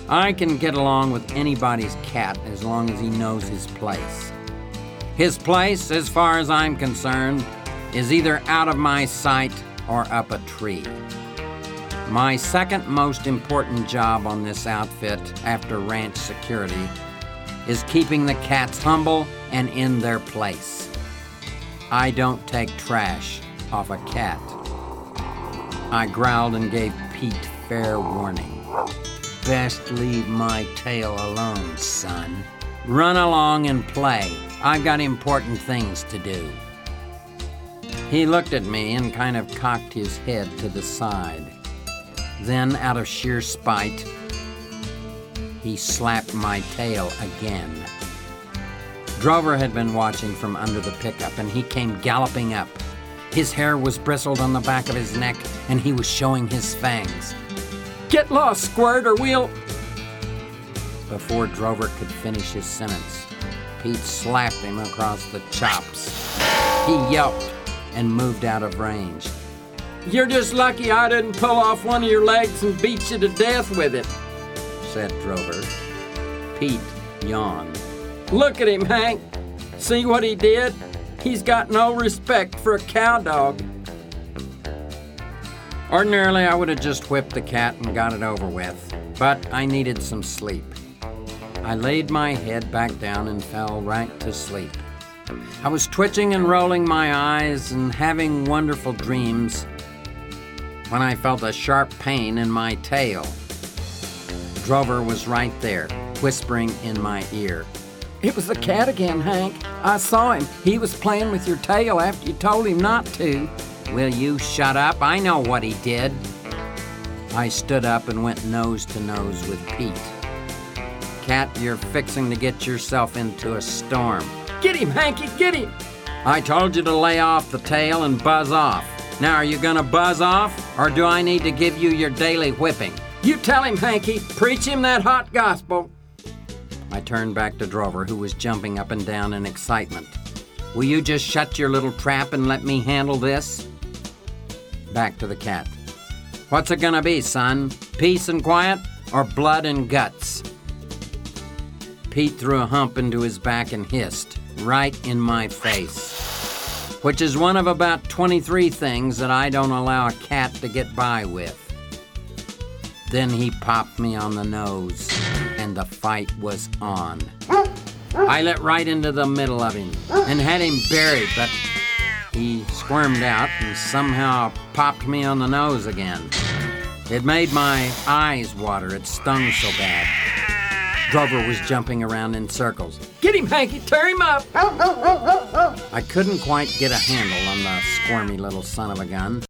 I can get along with anybody's cat as long as he knows his place. His place, as far as I'm concerned, is either out of my sight or up a tree. My second most important job on this outfit after ranch security is keeping the cats humble and in their place. I don't take trash off a cat. I growled and gave Pete fair warning. Best leave my tail alone, son. Run along and play. I've got important things to do. He looked at me and kind of cocked his head to the side. Then, out of sheer spite, he slapped my tail again. Drover had been watching from under the pickup, and he came galloping up. His hair was bristled on the back of his neck, and he was showing his fangs. "Get lost, Squirt, or we'll..." Before Drover could finish his sentence, Pete slapped him across the chops. He yelped and moved out of range. "You're just lucky I didn't pull off one of your legs and beat you to death with it," said Drover. Pete yawned. "Look at him, Hank. See what he did? He's got no respect for a cow dog." Ordinarily, I would have just whipped the cat and got it over with, but I needed some sleep. I laid my head back down and fell right to sleep. I was twitching and rolling my eyes and having wonderful dreams when I felt a sharp pain in my tail. Drover was right there, whispering in my ear. "It was the cat again, Hank. I saw him. He was playing with your tail after you told him not to." "Will you shut up? I know what he did." I stood up and went nose to nose with Pete. "Cat, you're fixing to get yourself into a storm." "Get him, Hanky, get him!" "I told you to lay off the tail and buzz off. Now, are you gonna buzz off, or do I need to give you your daily whipping?" "You tell him, Hanky. Preach him that hot gospel." I turned back to Drover, who was jumping up and down in excitement. "Will you just shut your little trap and let me handle this?" Back to the cat. "What's it gonna be, son? Peace and quiet, or blood and guts?" Pete threw a hump into his back and hissed, right in my face, which is one of about 23 things that I don't allow a cat to get by with. Then he popped me on the nose, and the fight was on. I let right into the middle of him and had him buried, but he squirmed out and somehow popped me on the nose again. It made my eyes water. It stung so bad. Drover was jumping around in circles. "Get him, Hanky, tear him up!" I couldn't quite get a handle on the squirmy little son of a gun.